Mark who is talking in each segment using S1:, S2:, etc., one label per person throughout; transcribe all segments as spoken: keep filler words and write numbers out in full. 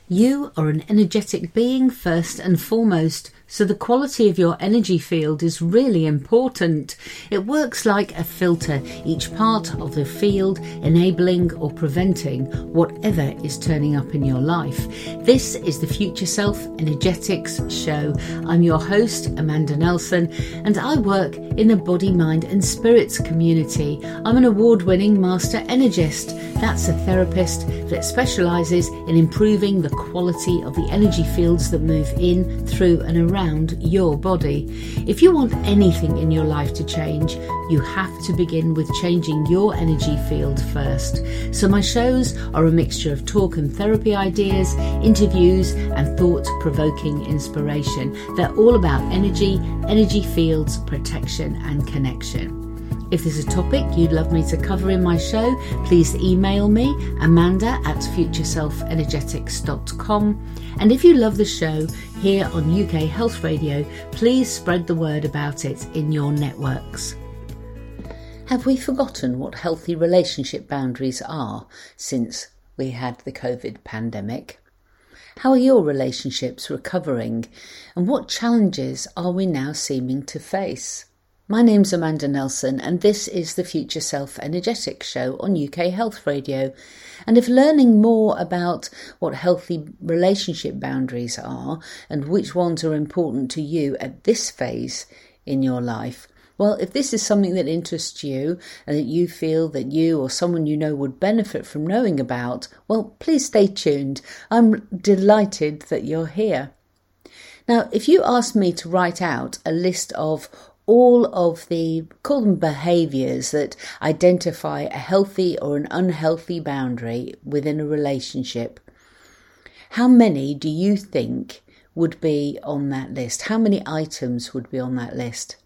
S1: You are an energetic being first and foremost, so the quality of your energy field is really important. It works like a filter, each part of the field enabling or preventing whatever is turning up in your life. This is the Future Self Energetics Show. I'm your host, Amanda Nelson, and I work in the body, mind and spirits community. I'm an award-winning master energist. That's a therapist that specialises in improving the quality of the energy fields that move in, through and around your body. If you want anything in your life to change, you have to begin with changing your energy field first. So my shows are a mixture of talk and therapy ideas, interviews and thought-provoking inspiration. They're all about energy, energy fields, protection and connection. If there's a topic you'd love me to cover in my show, please email me, Amanda at future self energetics dot com. And if you love the show here on U K Health Radio, please spread the word about it in your networks. Have we forgotten what healthy relationship boundaries are since we had the COVID pandemic? How are your relationships recovering? And what challenges are we now seeming to face? My name's Amanda Nelson and this is the Future Self Energetics Show on U K Health Radio. And if learning more about what healthy relationship boundaries are and which ones are important to you at this phase in your life, well, if this is something that interests you and that you feel that you or someone you know would benefit from knowing about, well, please stay tuned. I'm delighted that you're here. Now, if you asked me to write out a list of all of the, call them behaviours that identify a healthy or an unhealthy boundary within a relationship, how many do you think would be on that list? How many items would be on that list?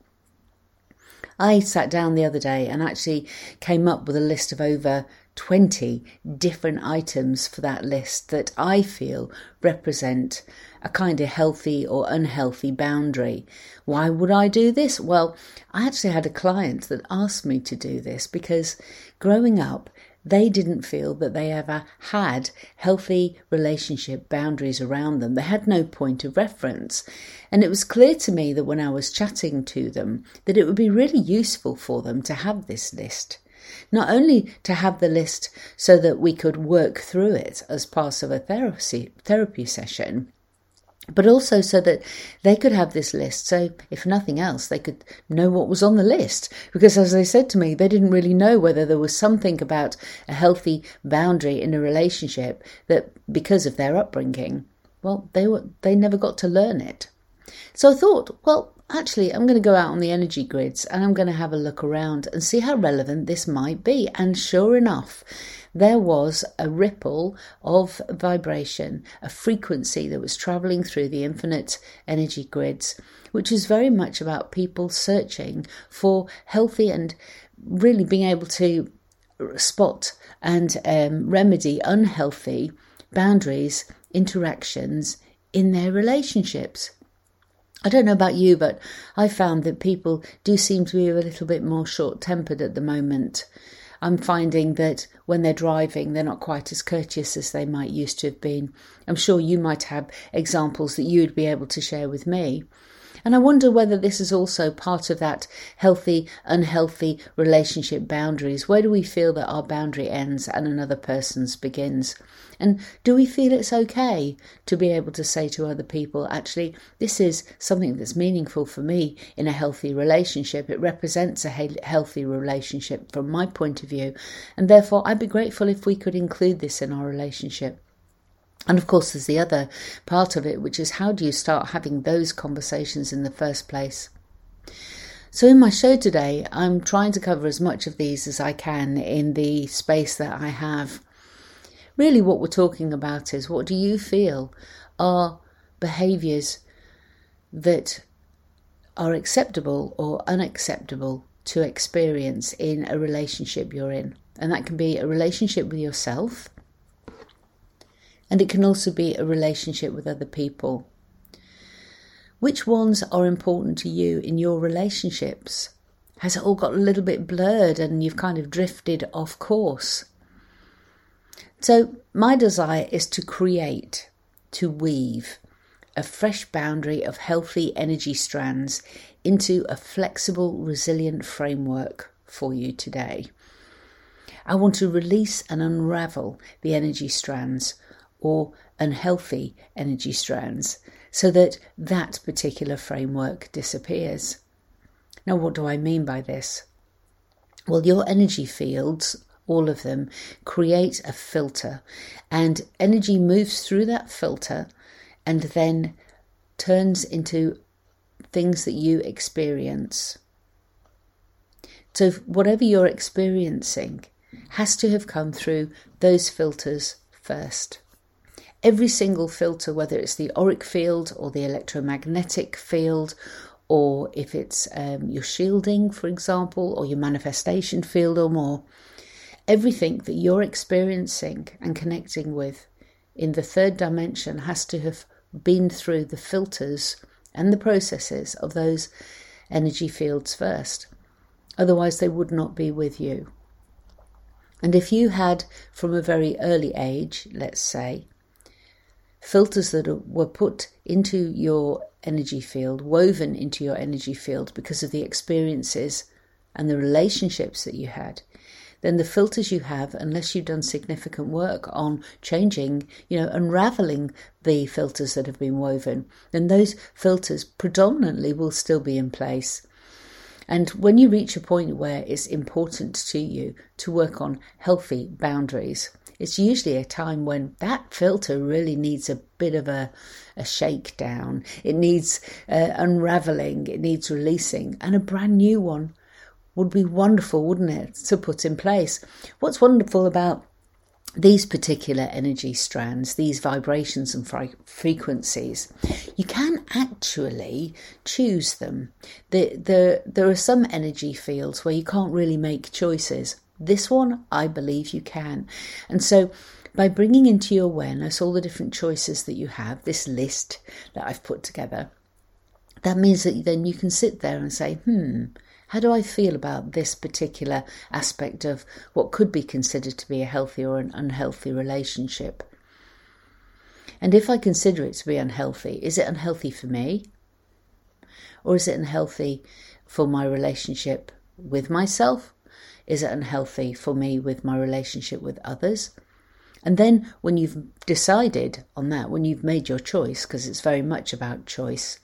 S1: I sat down the other day and actually came up with a list of over twenty different items for that list that I feel represent a kind of healthy or unhealthy boundary. Why would I do this? Well, I actually had a client that asked me to do this because growing up, they didn't feel that they ever had healthy relationship boundaries around them. They had no point of reference. And it was clear to me that when I was chatting to them, that it would be really useful for them to have this list. Not only to have the list so that we could work through it as part of a therapy, therapy session, but also so that they could have this list. So if nothing else, they could know what was on the list. Because as they said to me, they didn't really know whether there was something about a healthy boundary in a relationship that because of their upbringing, well, they were they never got to learn it. So I thought, well, actually, I'm going to go out on the energy grids and I'm going to have a look around and see how relevant this might be. And sure enough, there was a ripple of vibration, a frequency that was travelling through the infinite energy grids, which is very much about people searching for healthy and really being able to spot and um, remedy unhealthy boundaries, interactions in their relationships. I don't know about you, but I found that people do seem to be a little bit more short-tempered at the moment. I'm finding that when they're driving, they're not quite as courteous as they might used to have been. I'm sure you might have examples that you would be able to share with me. And I wonder whether this is also part of that healthy, unhealthy relationship boundaries. Where do we feel that our boundary ends and another person's begins? And do we feel it's okay to be able to say to other people, actually, this is something that's meaningful for me in a healthy relationship. It represents a he- healthy relationship from my point of view. And therefore, I'd be grateful if we could include this in our relationship. And of course, there's the other part of it, which is how do you start having those conversations in the first place? So in my show today, I'm trying to cover as much of these as I can in the space that I have. Really what we're talking about is, what do you feel are behaviours that are acceptable or unacceptable to experience in a relationship you're in? And that can be a relationship with yourself, and it can also be a relationship with other people. Which ones are important to you in your relationships? Has it all got a little bit blurred and you've kind of drifted off course? So my desire is to create to weave a fresh boundary of healthy energy strands into a flexible, resilient framework for you today. I want to release and unravel the energy strands or unhealthy energy strands so that that particular framework disappears. Now, what do I mean by this? Well, your energy fields, all of them, create a filter, and energy moves through that filter and then turns into things that you experience. So whatever you're experiencing has to have come through those filters first. Every single filter, whether it's the auric field or the electromagnetic field, or if it's um, your shielding, for example, or your manifestation field or more, everything that you're experiencing and connecting with in the third dimension has to have been through the filters and the processes of those energy fields first. Otherwise, they would not be with you. And if you had, from a very early age, let's say, filters that were put into your energy field, woven into your energy field because of the experiences and the relationships that you had, then the filters you have, unless you've done significant work on changing, you know, unraveling the filters that have been woven, then those filters predominantly will still be in place. And when you reach a point where it's important to you to work on healthy boundaries, it's usually a time when that filter really needs a bit of a, a shakedown. It needs uh, unraveling, it needs releasing, and a brand new one would be wonderful, wouldn't it, to put in place. What's wonderful about these particular energy strands, these vibrations and fre- frequencies, you can actually choose them. The, the, there are some energy fields where you can't really make choices. This one, I believe you can. And so by bringing into your awareness all the different choices that you have, this list that I've put together, that means that then you can sit there and say, hmm, how do I feel about this particular aspect of what could be considered to be a healthy or an unhealthy relationship? And if I consider it to be unhealthy, is it unhealthy for me? Or is it unhealthy for my relationship with myself? Is it unhealthy for me with my relationship with others? And then when you've decided on that, when you've made your choice, because it's very much about choice,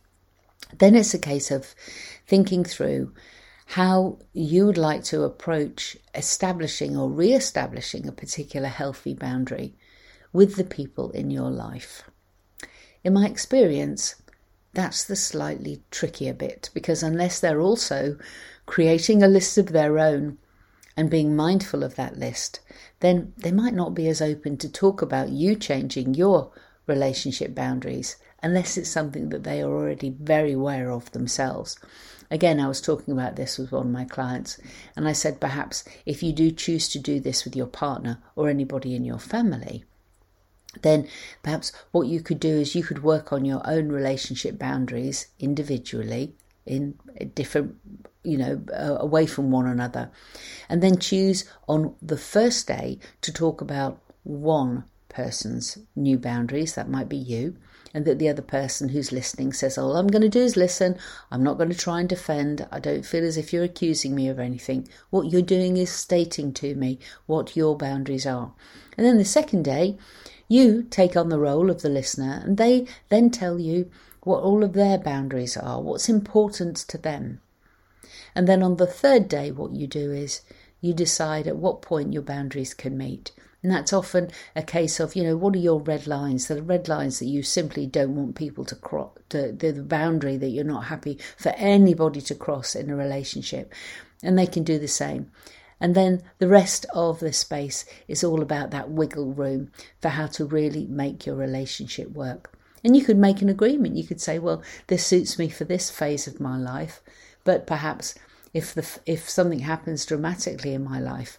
S1: then it's a case of thinking through how you would like to approach establishing or re-establishing a particular healthy boundary with the people in your life. In my experience, that's the slightly trickier bit, because unless they're also creating a list of their own and being mindful of that list, then they might not be as open to talk about you changing your relationship boundaries unless it's something that they are already very aware of themselves. Again, I was talking about this with one of my clients, and I said perhaps if you do choose to do this with your partner or anybody in your family, then perhaps what you could do is you could work on your own relationship boundaries individually in different, you know, uh, away from one another, and then choose on the first day to talk about one person's new boundaries. That might be you, and that the other person who's listening says, all I'm going to do is listen. I'm not going to try and defend. I don't feel as if you're accusing me of anything. What you're doing is stating to me what your boundaries are. And then the second day, you take on the role of the listener, and they then tell you what all of their boundaries are, what's important to them. And then on the third day, what you do is you decide at what point your boundaries can meet. And that's often a case of, you know, what are your red lines? The red lines that you simply don't want people to cross, the, the boundary that you're not happy for anybody to cross in a relationship. And they can do the same. And then the rest of the space is all about that wiggle room for how to really make your relationship work. And you could make an agreement. You could say, well, this suits me for this phase of my life. But perhaps if the if something happens dramatically in my life,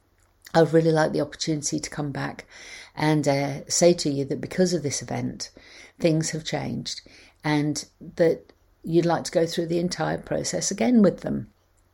S1: I would really like the opportunity to come back and uh, say to you that because of this event, things have changed, and that you'd like to go through the entire process again with them.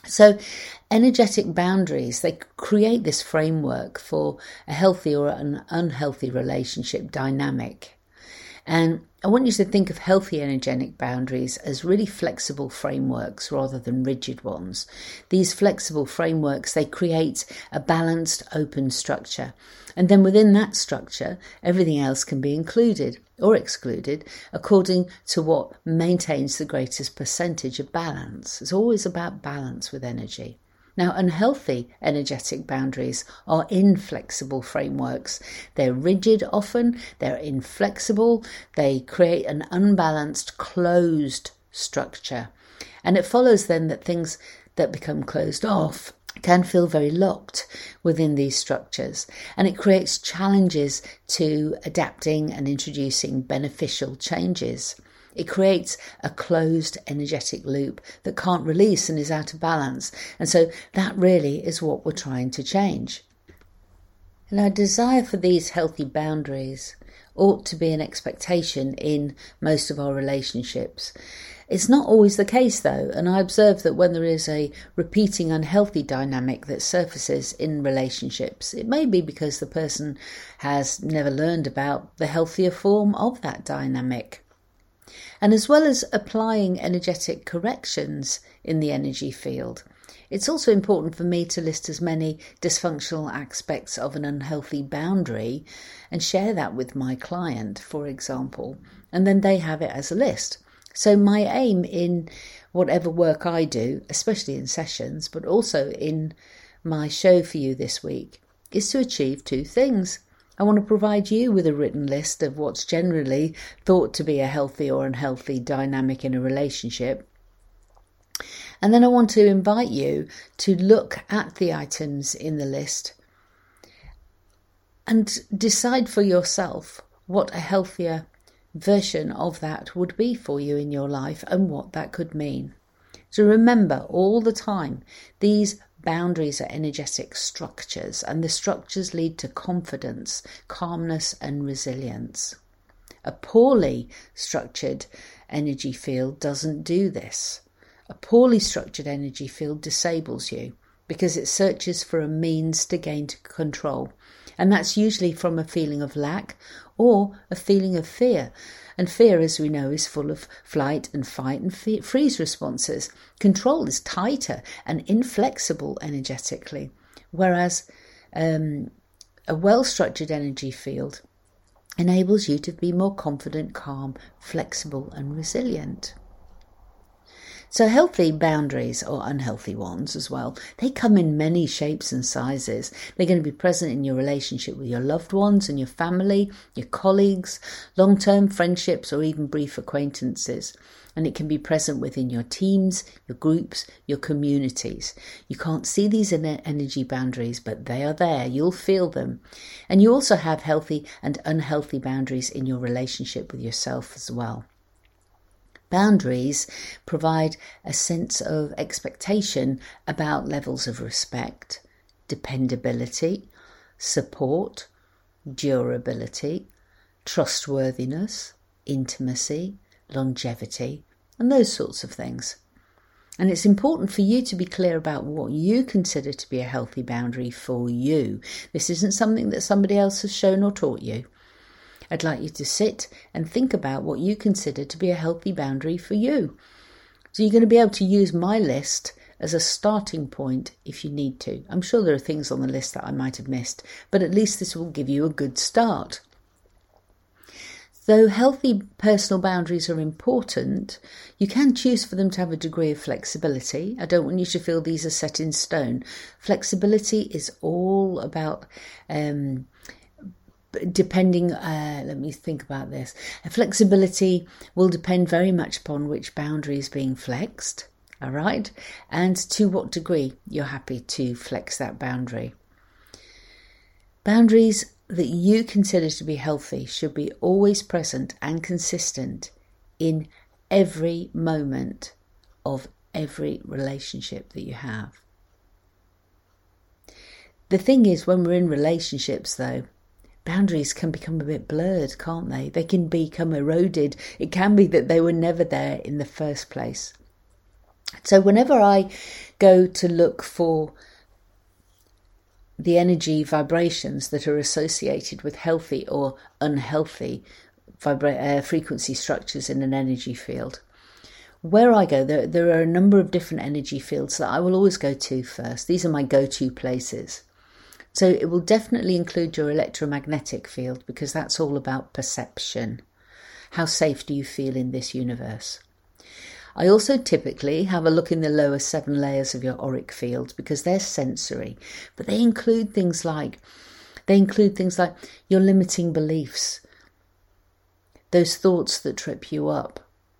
S1: So energetic boundaries, they create this framework for a healthy or an unhealthy relationship dynamic. And I want you to think of healthy energetic boundaries as really flexible frameworks rather than rigid ones. These flexible frameworks, they create a balanced, open structure. And then within that structure, everything else can be included or excluded according to what maintains the greatest percentage of balance. It's always about balance with energy. Now, unhealthy energetic boundaries are inflexible frameworks. They're rigid often, they're inflexible, they create an unbalanced, closed structure. And it follows then that things that become closed off can feel very locked within these structures, and it creates challenges to adapting and introducing beneficial changes. It creates a closed energetic loop that can't release and is out of balance. And so that really is what we're trying to change. And our desire for these healthy boundaries ought to be an expectation in most of our relationships. It's not always the case though, and I observe that when there is a repeating unhealthy dynamic that surfaces in relationships, it may be because the person has never learned about the healthier form of that dynamic. And as well as applying energetic corrections in the energy field, it's also important for me to list as many dysfunctional aspects of an unhealthy boundary and share that with my client, for example, and then they have it as a list. So my aim in whatever work I do, especially in sessions, but also in my show for you this week, is to achieve two things. I want to provide you with a written list of what's generally thought to be a healthy or unhealthy dynamic in a relationship. And then I want to invite you to look at the items in the list and decide for yourself what a healthier version of that would be for you in your life and what that could mean. So remember all the time, these boundaries are energetic structures, and the structures lead to confidence, calmness, and resilience. A poorly structured energy field doesn't do this. A poorly structured energy field disables you because it searches for a means to gain control. And that's usually from a feeling of lack or a feeling of fear. And fear, as we know, is full of flight and fight and freeze responses. Control is tighter and inflexible energetically, whereas um, a well-structured energy field enables you to be more confident, calm, flexible and resilient. So healthy boundaries, or unhealthy ones as well, they come in many shapes and sizes. They're going to be present in your relationship with your loved ones and your family, your colleagues, long-term friendships, or even brief acquaintances. And it can be present within your teams, your groups, your communities. You can't see these energy boundaries, but they are there. You'll feel them. And you also have healthy and unhealthy boundaries in your relationship with yourself as well. Boundaries provide a sense of expectation about levels of respect, dependability, support, durability, trustworthiness, intimacy, longevity, and those sorts of things. And it's important for you to be clear about what you consider to be a healthy boundary for you. This isn't something that somebody else has shown or taught you. I'd like you to sit and think about what you consider to be a healthy boundary for you. So you're going to be able to use my list as a starting point if you need to. I'm sure there are things on the list that I might have missed, but at least this will give you a good start. Though healthy personal boundaries are important, you can choose for them to have a degree of flexibility. I don't want you to feel these are set in stone. Flexibility is all about um, depending, uh, let me think about this. Flexibility will depend very much upon which boundary is being flexed, all right, and to what degree you're happy to flex that boundary. Boundaries that you consider to be healthy should be always present and consistent in every moment of every relationship that you have. The thing is, when we're in relationships though, boundaries can become a bit blurred, can't they? They can become eroded. It can be that they were never there in the first place. So whenever I go to look for the energy vibrations that are associated with healthy or unhealthy vibra- uh, frequency structures in an energy field, where I go, there, there are a number of different energy fields that I will always go to first. These are my go-to places. So it will definitely include your electromagnetic field, because that's all about perception. How safe do you feel in this universe? I also typically have a look in the lower seven layers of your auric field, because they're sensory, but they include things like they include things like your limiting beliefs, those thoughts that trip you up,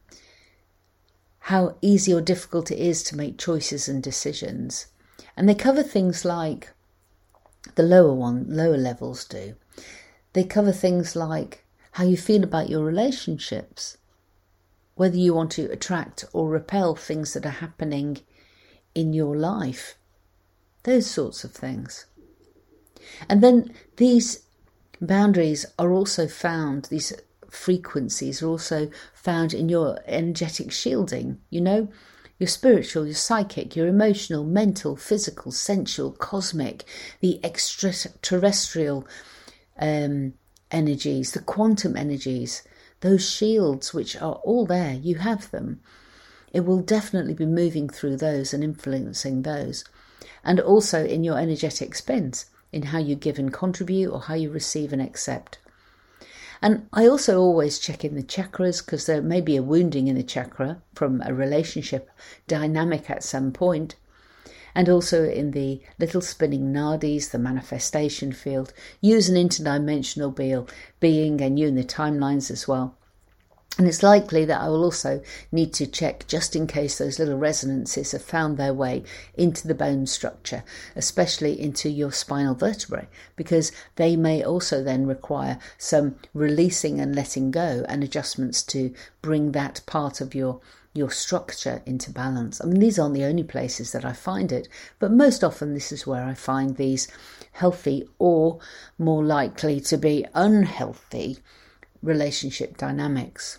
S1: how easy or difficult it is to make choices and decisions. And they cover things like the lower one, lower levels do. They cover things like how you feel about your relationships, whether you want to attract or repel things that are happening in your life, those sorts of things. And then these boundaries are also found, these frequencies are also found in your energetic shielding, you know, your spiritual, your psychic, your emotional, mental, physical, sensual, cosmic, the extraterrestrial um, energies, the quantum energies, those shields which are all there, you have them. It will definitely be moving through those and influencing those. And also in your energetic spins, in how you give and contribute or how you receive and accept. And I also always check in the chakras, because there may be a wounding in the chakra from a relationship dynamic at some point. And also in the little spinning nadis, the manifestation field. Use an interdimensional being and you in the timelines as well. And it's likely that I will also need to check just in case those little resonances have found their way into the bone structure, especially into your spinal vertebrae, because they may also then require some releasing and letting go and adjustments to bring that part of your your structure into balance. I mean, these aren't the only places that I find it, but most often this is where I find these healthy or more likely to be unhealthy relationship dynamics.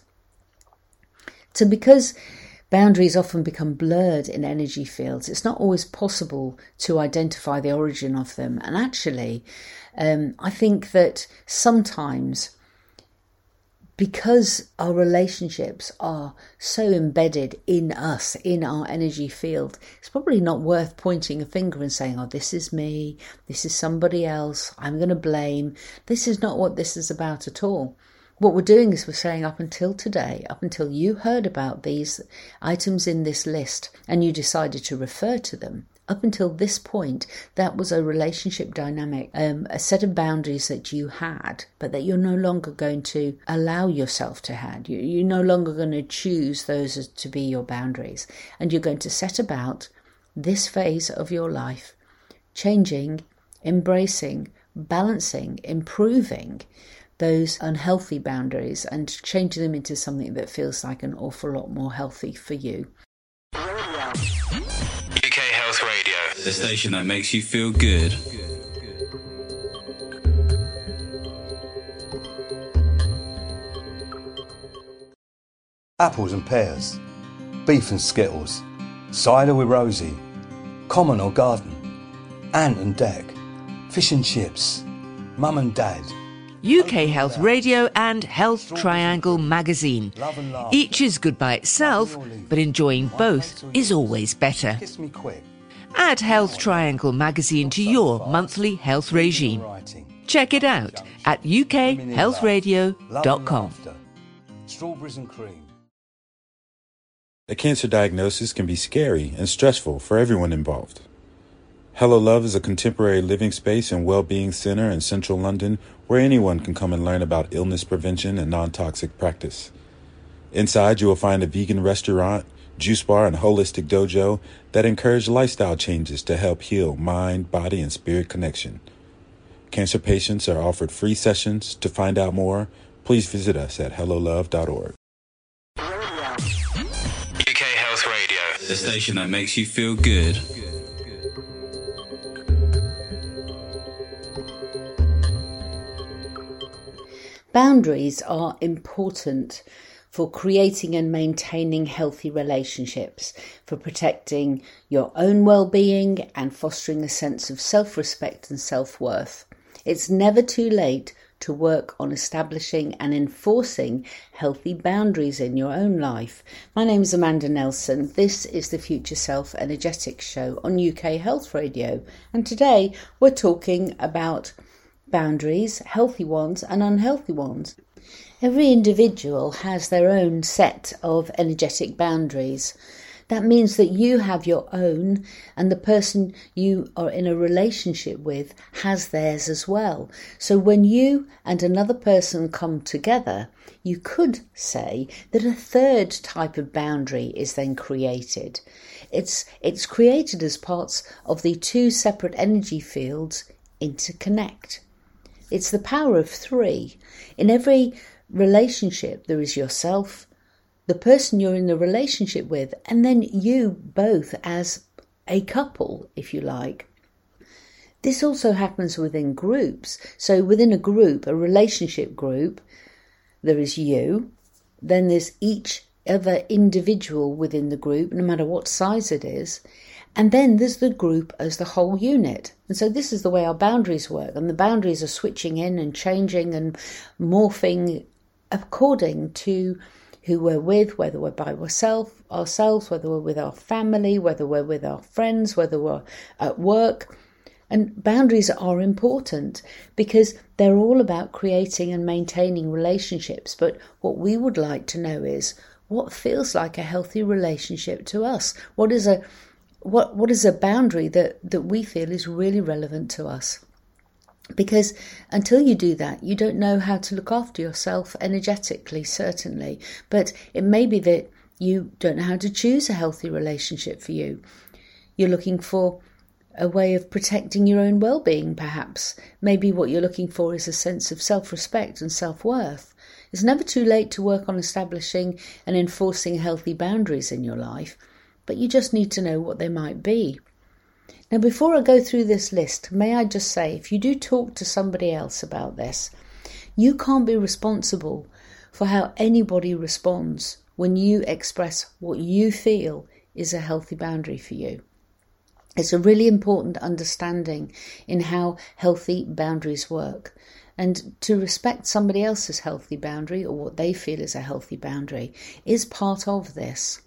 S1: So because boundaries often become blurred in energy fields, it's not always possible to identify the origin of them. And actually, um, I think that sometimes, because our relationships are so embedded in us, in our energy field, it's probably not worth pointing a finger and saying, oh, this is me, this is somebody else, I'm going to blame. This is not what this is about at all. What we're doing is we're saying, up until today, up until you heard about these items in this list and you decided to refer to them, up until this point, that was a relationship dynamic, um, a set of boundaries that you had, but that you're no longer going to allow yourself to have. You, you're no longer going to choose those as to be your boundaries. And you're going to set about this phase of your life, changing, embracing, balancing, improving those unhealthy boundaries and changing them into something that feels like an awful lot more healthy for you.
S2: U K Health Radio, the station that makes you feel good.
S3: Apples and pears, beef and skittles, cider with Rosie, common or garden, ant and deck, fish and chips, mum and dad.
S4: U K Health Radio and Health Triangle magazine. Each is good by itself, but enjoying both is always better. Add Health Triangle magazine to your monthly health regime. Check it out at u k health radio dot com.
S3: Strawberries and cream.
S5: A cancer diagnosis can be scary and stressful for everyone involved. Hello Love is a contemporary living space and well-being center in central London where anyone can come and learn about illness prevention and non-toxic practice. Inside, you will find a vegan restaurant, juice bar, and holistic dojo that encourage lifestyle changes to help heal mind, body, and spirit connection. Cancer patients are offered free sessions. To find out more, please visit us at hello love dot org.
S2: U K Health Radio, the station that makes you feel good.
S1: Boundaries are important for creating and maintaining healthy relationships, for protecting your own well-being and fostering a sense of self-respect and self-worth. It's never too late to work on establishing and enforcing healthy boundaries in your own life. My name is Amanda Nelson. This is the Future Self Energetics Show on U K Health Radio. And today we're talking about boundaries, healthy ones and unhealthy ones. Every individual has their own set of energetic boundaries. That means that you have your own, and the person you are in a relationship with has theirs as well. So when you and another person come together, you could say that a third type of boundary is then created. It's, it's created as parts of the two separate energy fields interconnect. It's the power of three. In every relationship, there is yourself, the person you're in the relationship with, and then you both as a couple, if you like. This also happens within groups. So within a group, a relationship group, there is you, then there's each other individual within the group, no matter what size it is, and then there's the group as the whole unit. And so this is the way our boundaries work, and the boundaries are switching in and changing and morphing according to who we're with, whether we're by ourselves, ourselves, whether we're with our family, whether we're with our friends, whether we're at work. And boundaries are important because they're all about creating and maintaining relationships. But what we would like to know is what feels like a healthy relationship to us. What is a what what is a boundary that, that we feel is really relevant to us? Because until you do that, you don't know how to look after yourself energetically, certainly. But it may be that you don't know how to choose a healthy relationship for you. You're looking for a way of protecting your own well-being, perhaps. Maybe what you're looking for is a sense of self-respect and self-worth. It's never too late to work on establishing and enforcing healthy boundaries in your life, but you just need to know what they might be. Now, before I go through this list, may I just say, if you do talk to somebody else about this, you can't be responsible for how anybody responds when you express what you feel is a healthy boundary for you. It's a really important understanding in how healthy boundaries work. And to respect somebody else's healthy boundary, or what they feel is a healthy boundary, is part of this.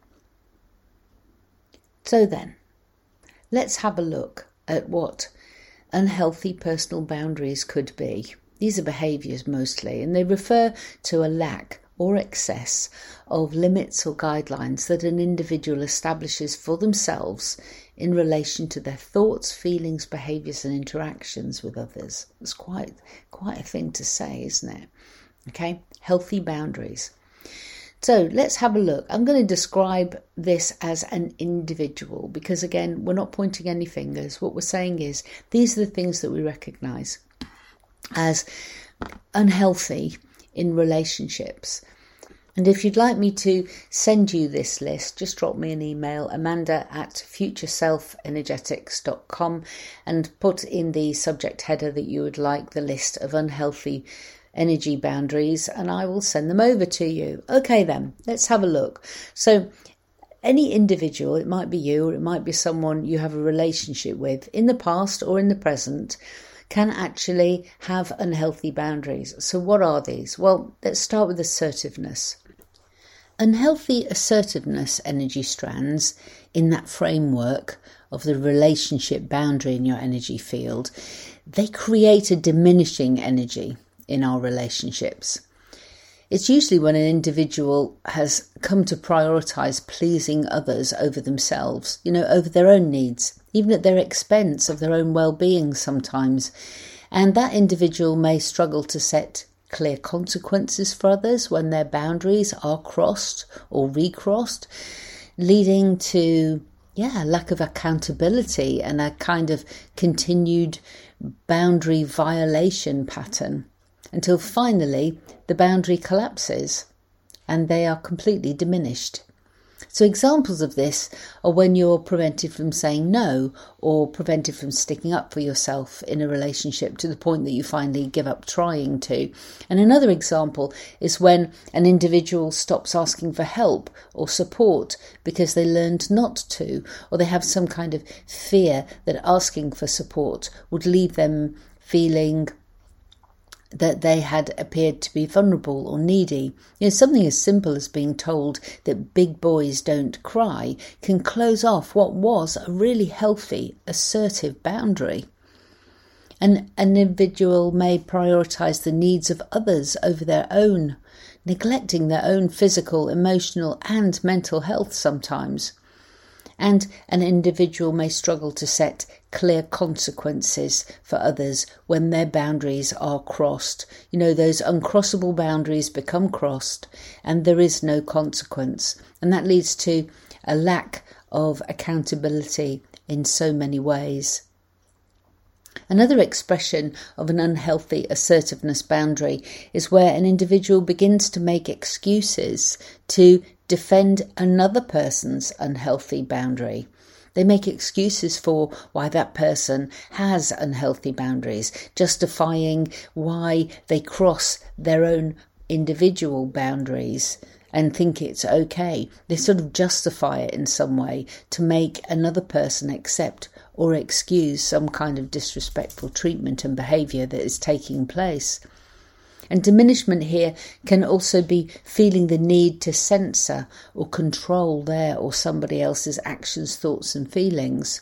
S1: So then, let's have a look at what unhealthy personal boundaries could be. These are behaviours mostly, and they refer to a lack or excess of limits or guidelines that an individual establishes for themselves in relation to their thoughts, feelings, behaviours and interactions with others. It's quite, quite a thing to say, isn't it? Okay, healthy boundaries. So let's have a look. I'm going to describe this as an individual because, again, we're not pointing any fingers. What we're saying is these are the things that we recognise as unhealthy in relationships. And if you'd like me to send you this list, just drop me an email, amanda at future self energetics dot com, and put in the subject header that you would like the list of unhealthy energy boundaries, and I will send them over to you. Okay then, let's have a look. So any individual, it might be you or it might be someone you have a relationship with in the past or in the present, can actually have unhealthy boundaries. So what are these? Well, let's start with assertiveness. Unhealthy assertiveness energy strands in that framework of the relationship boundary in your energy field, they create a diminishing energy in our relationships. It's usually when an individual has come to prioritise pleasing others over themselves, you know, over their own needs, even at their expense of their own well-being sometimes. And that individual may struggle to set clear consequences for others when their boundaries are crossed or recrossed, leading to, yeah, lack of accountability and a kind of continued boundary violation pattern, until finally the boundary collapses and they are completely diminished. So examples of this are when you're prevented from saying no, or prevented from sticking up for yourself in a relationship to the point that you finally give up trying to. And another example is when an individual stops asking for help or support because they learned not to, or they have some kind of fear that asking for support would leave them feeling that they had appeared to be vulnerable or needy. You know, something as simple as being told that big boys don't cry can close off what was a really healthy, assertive boundary. An individual may prioritise the needs of others over their own, neglecting their own physical, emotional and mental health sometimes. And an individual may struggle to set clear consequences for others when their boundaries are crossed. You know, those uncrossable boundaries become crossed and there is no consequence. And that leads to a lack of accountability in so many ways. Another expression of an unhealthy assertiveness boundary is where an individual begins to make excuses to defend another person's unhealthy boundary. They make excuses for why that person has unhealthy boundaries, justifying why they cross their own individual boundaries and think it's okay. They sort of justify it in some way to make another person accept or excuse some kind of disrespectful treatment and behaviour that is taking place. And diminishment here can also be feeling the need to censor or control their or somebody else's actions, thoughts and feelings.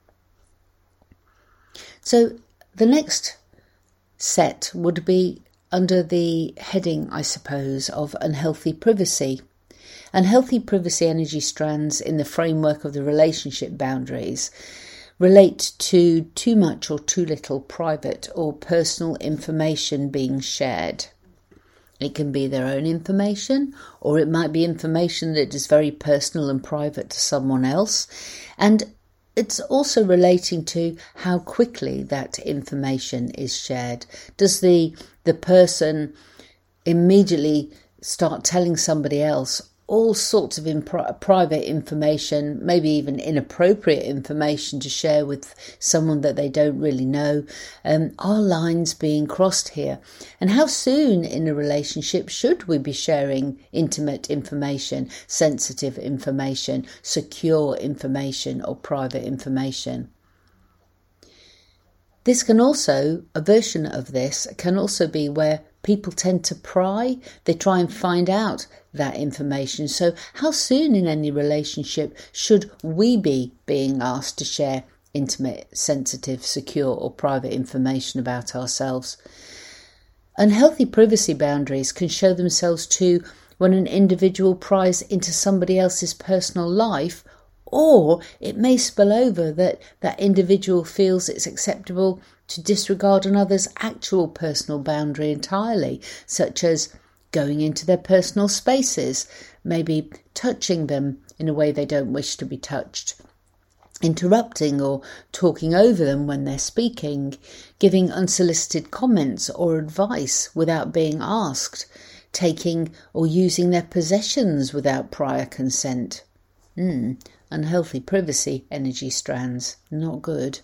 S1: So the next set would be under the heading, I suppose, of unhealthy privacy. Unhealthy privacy energy strands in the framework of the relationship boundaries relate to too much or too little private or personal information being shared. It can be their own information, or it might be information that is very personal and private to someone else. And it's also relating to how quickly that information is shared. Does the, the person immediately start telling somebody else all sorts of impri- private information, maybe even inappropriate information to share with someone that they don't really know? Um, are lines being crossed here? And how soon in a relationship should we be sharing intimate information, sensitive information, secure information or private information? This can also, a version of this can also be where people tend to pry. They try and find out that information. So how soon in any relationship should we be being asked to share intimate, sensitive, secure or private information about ourselves? Unhealthy privacy boundaries can show themselves too when an individual pries into somebody else's personal life, or it may spill over that that individual feels it's acceptable to disregard another's actual personal boundary entirely, such as going into their personal spaces, maybe touching them in a way they don't wish to be touched, interrupting or talking over them when they're speaking, giving unsolicited comments or advice without being asked, taking or using their possessions without prior consent. Hmm, unhealthy privacy energy strands, not good.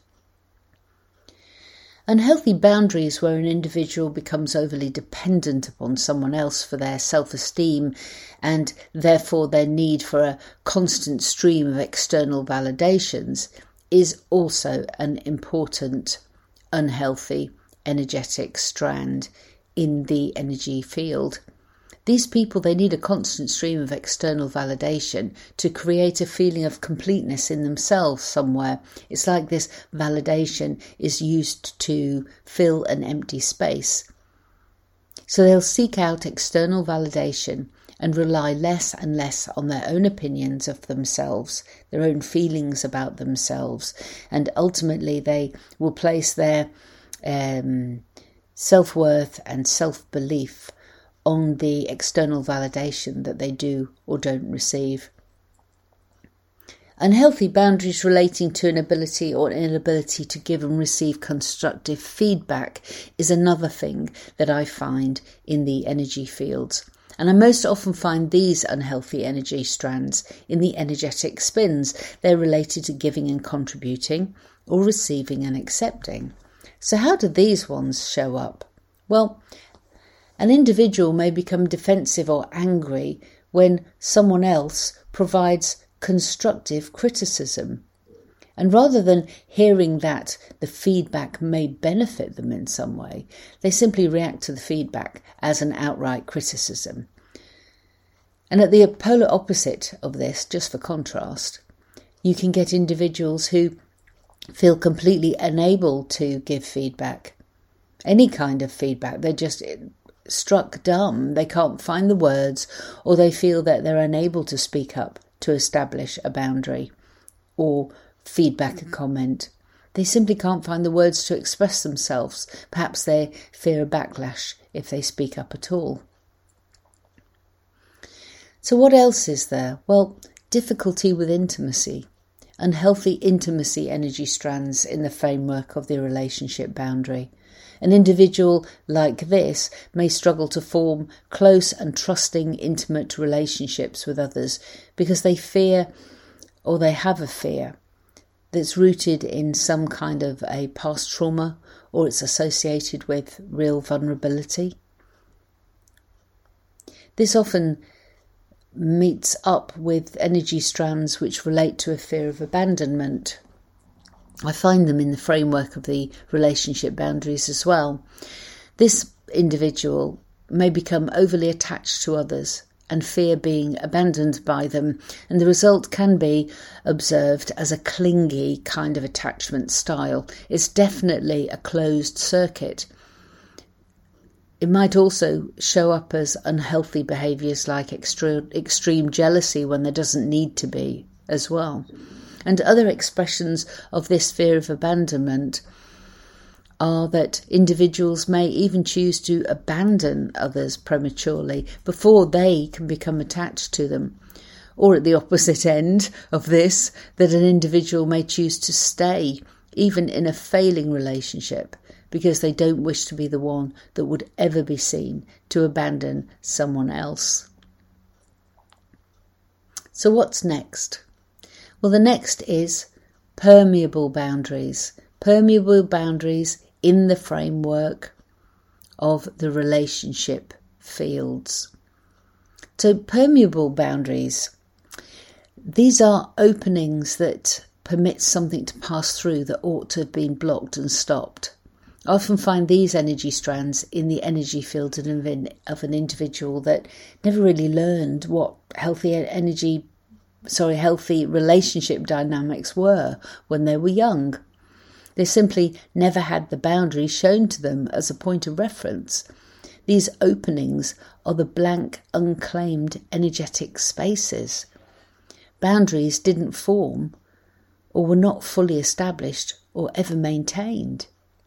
S1: Unhealthy boundaries where an individual becomes overly dependent upon someone else for their self-esteem and therefore their need for a constant stream of external validations is also an important unhealthy energetic strand in the energy field. These people, they need a constant stream of external validation to create a feeling of completeness in themselves somewhere. It's like this validation is used to fill an empty space. So they'll seek out external validation and rely less and less on their own opinions of themselves, their own feelings about themselves, and ultimately they will place their um, self-worth and self-belief on the external validation that they do or don't receive. Unhealthy boundaries relating to an ability or an inability to give and receive constructive feedback is another thing that I find in the energy fields. And I most often find these unhealthy energy strands in the energetic spins. They're related to giving and contributing, or receiving and accepting. So how do these ones show up? Well, an individual may become defensive or angry when someone else provides constructive criticism. And rather than hearing that the feedback may benefit them in some way, they simply react to the feedback as an outright criticism. And at the polar opposite of this, just for contrast, you can get individuals who feel completely unable to give feedback, any kind of feedback. They're just struck dumb. They can't find the words, or they feel that they're unable to speak up to establish a boundary or feedback a comment. They simply can't find the words to express themselves. Perhaps they fear a backlash if they speak up at all. So what else is there? Well, difficulty with intimacy. Unhealthy intimacy energy strands in the framework of the relationship boundary. An individual like this may struggle to form close and trusting intimate relationships with others because they fear, or they have a fear that's rooted in some kind of a past trauma, or it's associated with real vulnerability. This often meets up with energy strands which relate to a fear of abandonment. I find them in the framework of the relationship boundaries as well. This individual may become overly attached to others and fear being abandoned by them, and the result can be observed as a clingy kind of attachment style. It's definitely a closed circuit. It might also show up as unhealthy behaviours like extra, extreme jealousy when there doesn't need to be as well. And other expressions of this fear of abandonment are that individuals may even choose to abandon others prematurely before they can become attached to them. Or at the opposite end of this, that an individual may choose to stay even in a failing relationship because they don't wish to be the one that would ever be seen to abandon someone else. So what's next? Well, the next is permeable boundaries. Permeable boundaries in the framework of the relationship fields. So permeable boundaries, these are openings that permit something to pass through that ought to have been blocked and stopped. I often find these energy strands in the energy field of an individual that never really learned what healthy energy, sorry, healthy relationship dynamics were when they were young. They simply never had the boundaries shown to them as a point of reference. These openings are the blank, unclaimed energetic spaces. Boundaries didn't form or were not fully established or ever maintained.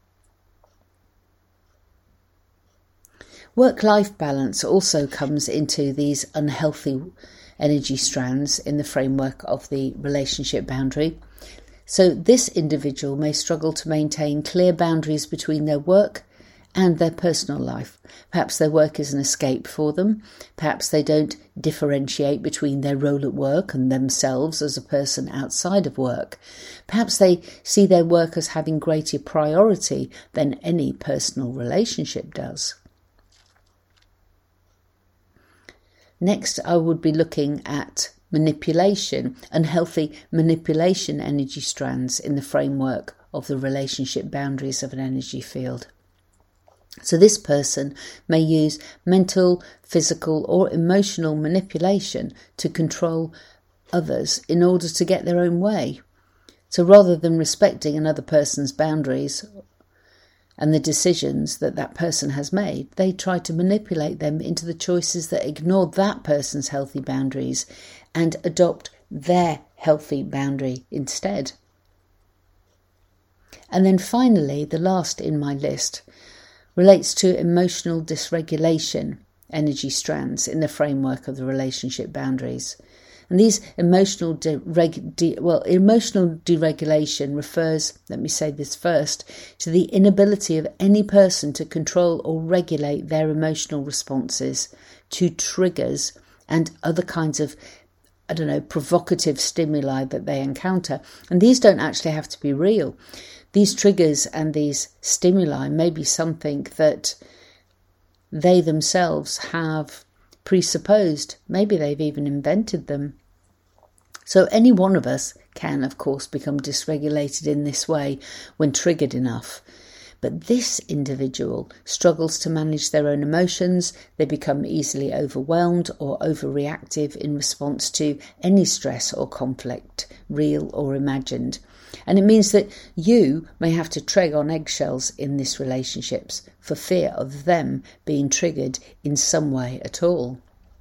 S1: Work-life balance also comes into these unhealthy energy strands in the framework of the relationship boundary. So this individual may struggle to maintain clear boundaries between their work and their personal life. Perhaps their work is an escape for them. Perhaps they don't differentiate between their role at work and themselves as a person outside of work. Perhaps they see their work as having greater priority than any personal relationship does. Next, I would be looking at manipulation, unhealthy manipulation energy strands in the framework of the relationship boundaries of an energy field. So this person may use mental, physical or emotional manipulation to control others in order to get their own way. So rather than respecting another person's boundaries and the decisions that that person has made, they try to manipulate them into the choices that ignore that person's healthy boundaries and adopt their healthy boundary instead. And then finally, the last in my list relates to emotional dysregulation energy strands in the framework of the relationship boundaries. And these emotional dereg- de- well, emotional deregulation refers, let me say this first, to the inability of any person to control or regulate their emotional responses to triggers and other kinds of, I don't know, provocative stimuli that they encounter. And these don't actually have to be real. These triggers and these stimuli may be something that they themselves have presupposed. Maybe they've even invented them. So any one of us can, of course, become dysregulated in this way when triggered enough. But this individual struggles to manage their own emotions. They become easily overwhelmed or overreactive in response to any stress or conflict, real or imagined. And it means that you may have to tread on eggshells in these relationships for fear of them being triggered in some way at all.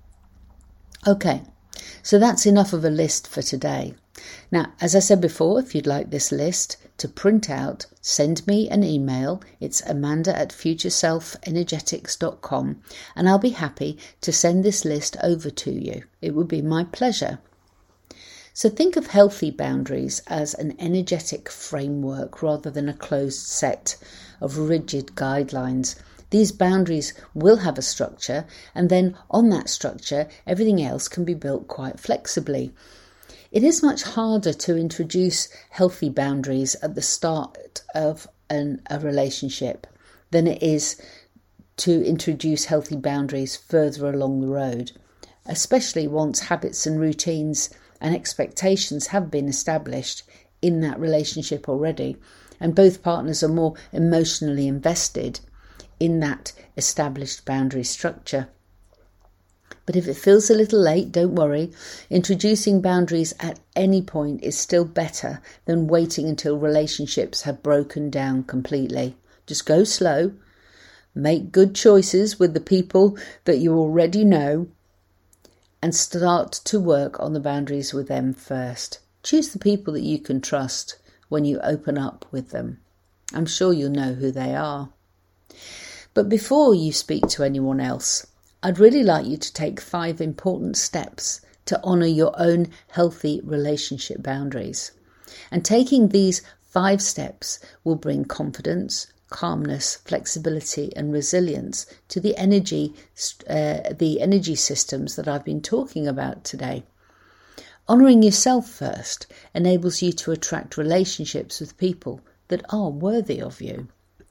S1: Okay, so that's enough of a list for today. Now, as I said before, if you'd like this list to print out, send me an email. It's amanda at future self energetics dot com, and I'll be happy to send this list over to you. It would be my pleasure. So think of healthy boundaries as an energetic framework rather than a closed set of rigid guidelines. These boundaries will have a structure, and then on that structure, everything else can be built quite flexibly. It is much harder to introduce healthy boundaries at the start of an, a relationship than it is to introduce healthy boundaries further along the road, especially once habits and routines and expectations have been established in that relationship already, and both partners are more emotionally invested in that established boundary structure. But if it feels a little late, don't worry. Introducing boundaries at any point is still better than waiting until relationships have broken down completely. Just go slow. Make good choices with the people that you already know and start to work on the boundaries with them first. Choose the people that you can trust when you open up with them. I'm sure you'll know who they are. But before you speak to anyone else, I'd really like you to take five important steps to honour your own healthy relationship boundaries. And taking these five steps will bring confidence, calmness, flexibility and resilience to the energy, uh, the energy systems that I've been talking about today. Honouring yourself first enables you to attract relationships with people that are worthy of you.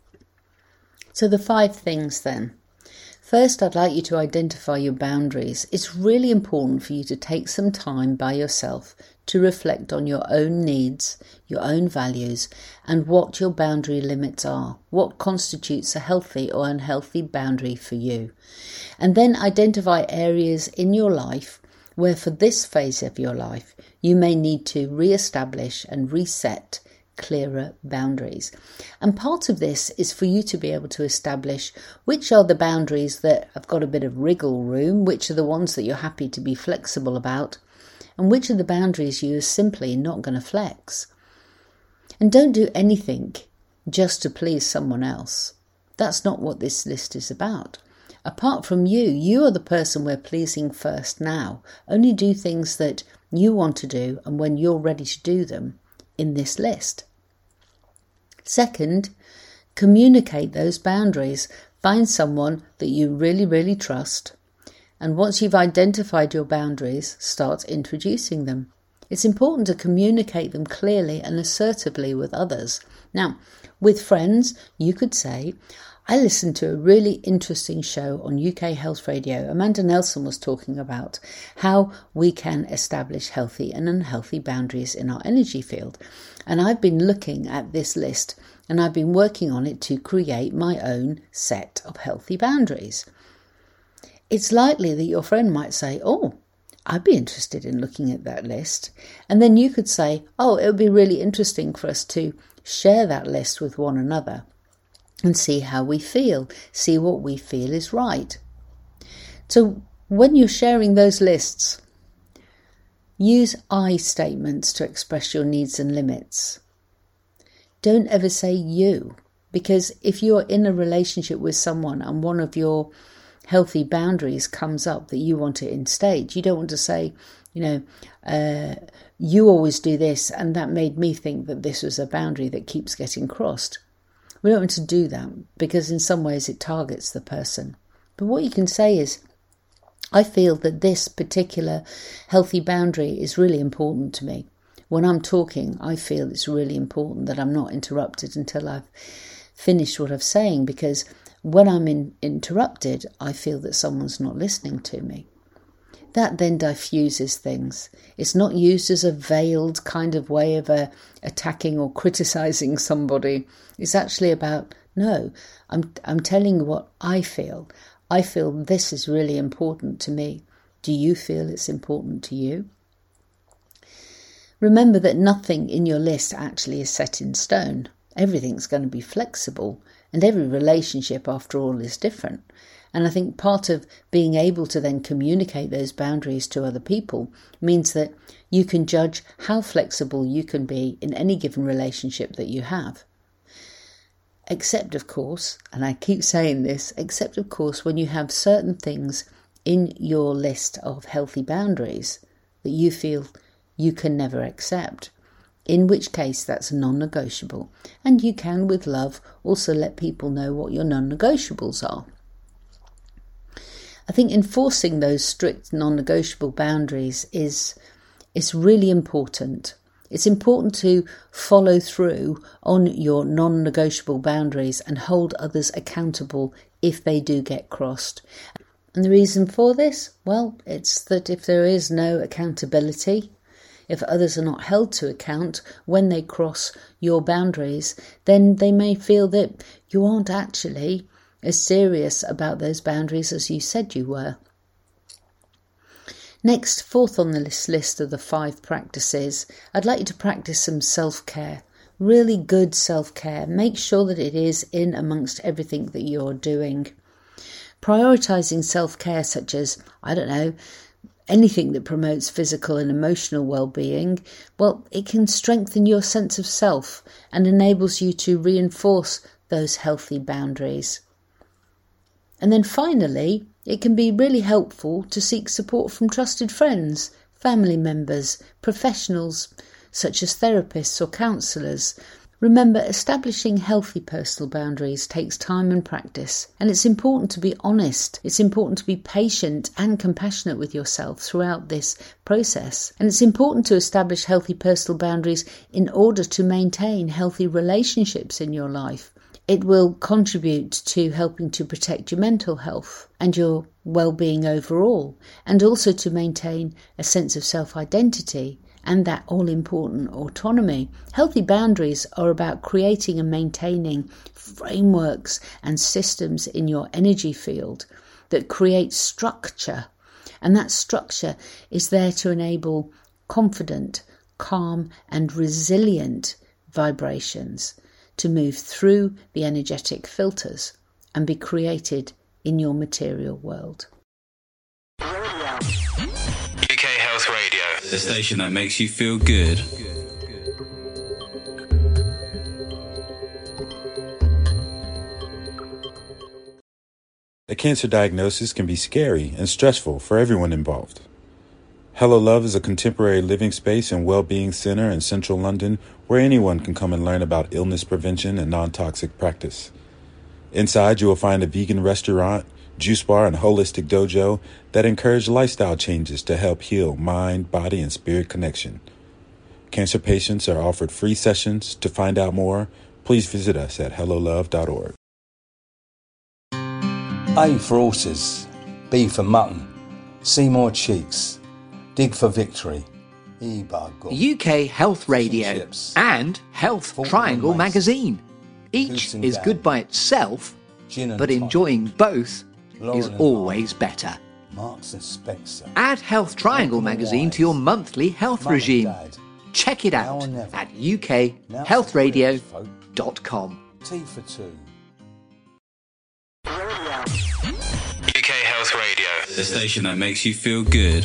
S1: So the five things then. First, I'd like you to identify your boundaries. It's really important for you to take some time by yourself to reflect on your own needs, your own values, and what your boundary limits are. What constitutes a healthy or unhealthy boundary for you? And then identify areas in your life where for this phase of your life, you may need to re-establish and reset clearer boundaries. And part of this is for you to be able to establish which are the boundaries that have got a bit of wriggle room, which are the ones that you're happy to be flexible about, and which are the boundaries you're simply not going to flex. And don't do anything just to please someone else. That's not what this list is about. Apart from you, you are the person we're pleasing first now. Only do things that you want to do and when you're ready to do them in this list. Second, communicate those boundaries. Find someone that you really, really trust. And once you've identified your boundaries, start introducing them. It's important to communicate them clearly and assertively with others. Now, with friends, you could say, I listened to a really interesting show on U K Health Radio. Amanda Nelson was talking about how we can establish healthy and unhealthy boundaries in our energy field. And I've been looking at this list and I've been working on it to create my own set of healthy boundaries. It's likely that your friend might say, oh, I'd be interested in looking at that list. And then you could say, oh, it would be really interesting for us to share that list with one another and see how we feel, see what we feel is right. So when you're sharing those lists, use I statements to express your needs and limits. Don't ever say you, because if you're in a relationship with someone and one of your healthy boundaries comes up that you want to instate, you don't want to say, You know, uh, you always do this, and that made me think that this was a boundary that keeps getting crossed. We don't want to do that because in some ways it targets the person. But what you can say is, I feel that this particular healthy boundary is really important to me. When I'm talking, I feel it's really important that I'm not interrupted until I've finished what I'm saying, because when I'm in, interrupted, I feel that someone's not listening to me. That then diffuses things. It's not used as a veiled kind of way of uh, attacking or criticising somebody. It's actually about, no, I'm I'm telling you what I feel. I feel this is really important to me. Do you feel it's important to you? Remember that nothing in your list actually is set in stone. Everything's going to be flexible, and every relationship, after all, is different. And I think part of being able to then communicate those boundaries to other people means that you can judge how flexible you can be in any given relationship that you have. Except, of course, and I keep saying this, except, of course, when you have certain things in your list of healthy boundaries that you feel you can never accept, in which case that's non-negotiable. And you can, with love, also let people know what your non-negotiables are. I think enforcing those strict non-negotiable boundaries is, is really important. It's important to follow through on your non-negotiable boundaries and hold others accountable if they do get crossed. And the reason for this? Well, it's that if there is no accountability, if others are not held to account when they cross your boundaries, then they may feel that you aren't actually as serious about those boundaries as you said you were. Next, fourth on this list of the five practices, I'd like you to practice some self-care. Really good self-care. Make sure that it is in amongst everything that you're doing. Prioritising self-care such as, I don't know, anything that promotes physical and emotional well-being, well, it can strengthen your sense of self and enables you to reinforce those healthy boundaries. And then finally, it can be really helpful to seek support from trusted friends, family members, professionals such as therapists or counsellors. Remember, establishing healthy personal boundaries takes time and practice, and it's important to be honest. It's important to be patient and compassionate with yourself throughout this process. And it's important to establish healthy personal boundaries in order to maintain healthy relationships in your life. It will contribute to helping to protect your mental health and your well-being overall, and also to maintain a sense of self-identity and that all-important autonomy. Healthy boundaries are about creating and maintaining frameworks and systems in your energy field that create structure, and that structure is there to enable confident, calm and resilient vibrations to move through the energetic filters and be created in your material world.
S2: U K Health Radio, the station that makes you feel good.
S5: A cancer diagnosis can be scary and stressful for everyone involved. Hello Love is a contemporary living space and well-being center in central London where anyone can come and learn about illness prevention and non-toxic practice. Inside, you will find a vegan restaurant, juice bar, and holistic dojo that encourage lifestyle changes to help heal mind, body, and spirit connection. Cancer patients are offered free sessions. To find out more, please visit us at hello love dot org.
S3: A for horses, B for mutton, C more cheeks, dig for victory, E bug.
S6: U K Health Radio
S3: chips,
S6: and Health
S3: Faulkner
S6: Triangle
S3: Mason,
S6: magazine. Each
S3: Goose and
S6: is
S3: Gab,
S6: good by itself,
S3: Gin and
S6: but
S3: tonic,
S6: enjoying both
S3: Lauren
S6: is
S3: and
S6: always better.
S3: Marks and Spencer.
S6: Add Health Triangle
S3: Malcolm and
S6: magazine
S3: Wise,
S6: to your monthly health
S3: Mum and
S6: regime.
S3: Dad,
S6: Check it
S3: Now
S6: out
S3: or never.
S6: at u k
S3: Now
S6: health
S3: for
S6: radio
S3: British folk.
S6: dot com.
S3: T for two.
S2: U K Health Radio, the station that makes you feel good.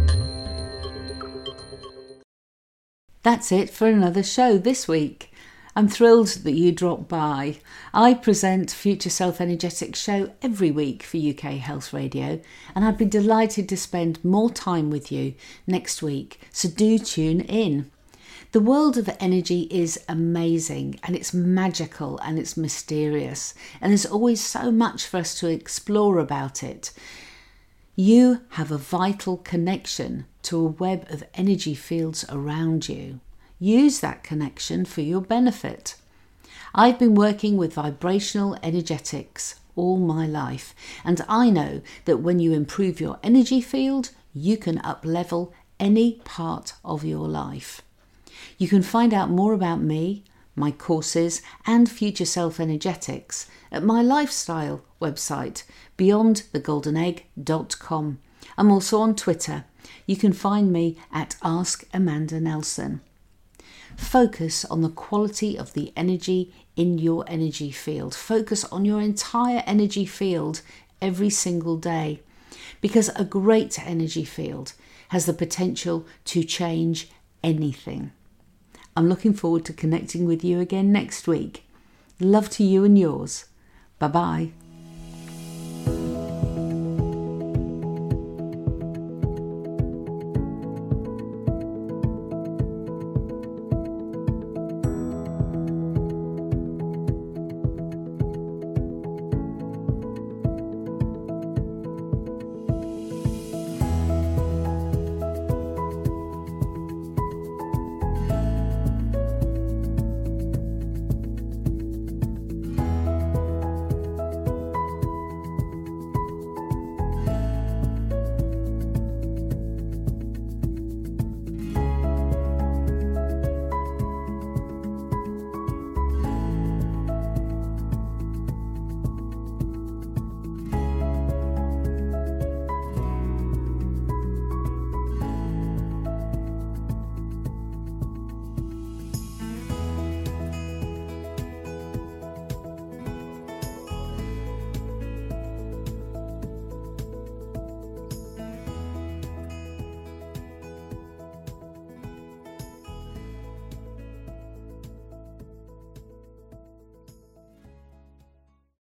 S1: That's it for another show this week. I'm thrilled that you dropped by. I present Future Self Energetics show every week for U K Health Radio, and I'd be delighted to spend more time with you next week, so do tune in. The world of energy is amazing, and it's magical and it's mysterious, and there's always so much for us to explore about it. You have a vital connection to a web of energy fields around you. Use that connection for your benefit. I've been working with vibrational energetics all my life, and I know that when you improve your energy field, you can up-level any part of your life. You can find out more about me, my courses and Future Self Energetics at my lifestyle website, beyond the golden egg dot com. I'm also on Twitter. You can find me at Ask Amanda Nelson. Focus on the quality of the energy in your energy field. Focus on your entire energy field every single day, because a great energy field has the potential to change anything. I'm looking forward to connecting with you again next week. Love to you and yours. Bye-bye.